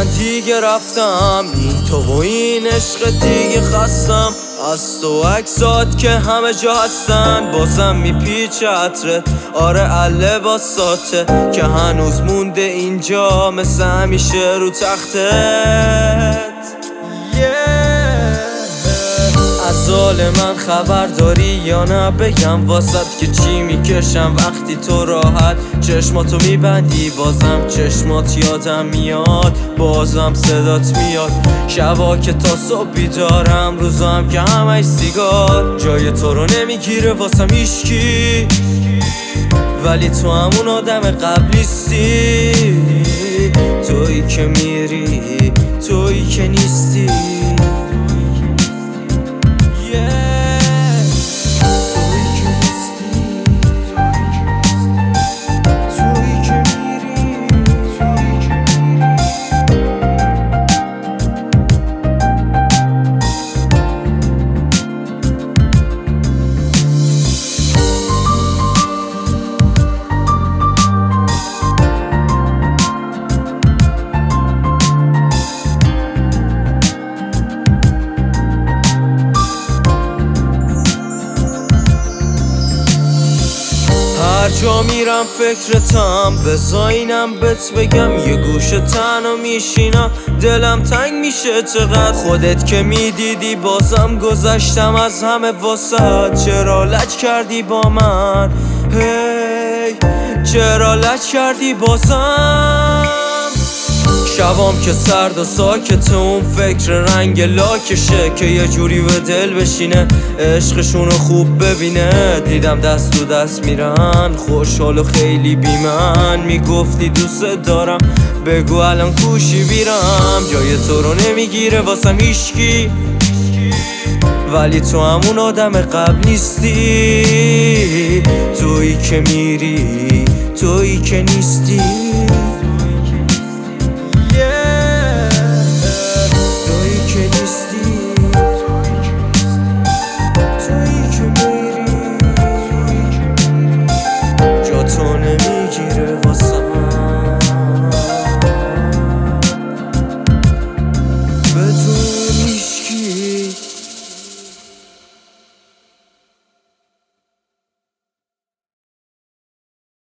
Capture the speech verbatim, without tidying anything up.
من دیگه رفتم، این تو و این عشق دیگه خستم. از تو عکسات که همه جا هستن، بازم میپیچه عطرت. آره اله باساته که هنوز مونده اینجا مثل همیشه رو تختت. از حال من خبر داری یا نه؟ بگم واسط که چی میکشم وقتی تو راحت چشماتو میبندی. بازم چشمات یادم میاد، بازم صدات میاد. شبا که تا صبح بیدارم، روزام که همش سیگار. جای تو رو نمیگیره واسم هیچکی، ولی تو همون آدم قبلیستی. تویی که میری، تویی که نیستی. هر جا میرم فکرتم، بزاینم بهت بگم یه گوشه تنها میشینم. دلم تنگ میشه چقدر خودت که میدیدی. بازم گذشتم از همه واسط، چرا لج کردی با من؟ هی چرا لج کردی بازم؟ شبام که سرد و ساکته، اون فکر رنگ لاکشه که یه جوری به دل بشینه، عشقشونو خوب ببینه. دیدم دست تو دست میرن، خوشحال و خیلی بی من. میگفتی دوست دارم، بگو الان کوشی بیرم. جای تو رو نمیگیره واسم هیچکی، ولی تو همون آدم قبل نیستی. تویی که میری، تویی که نیستی.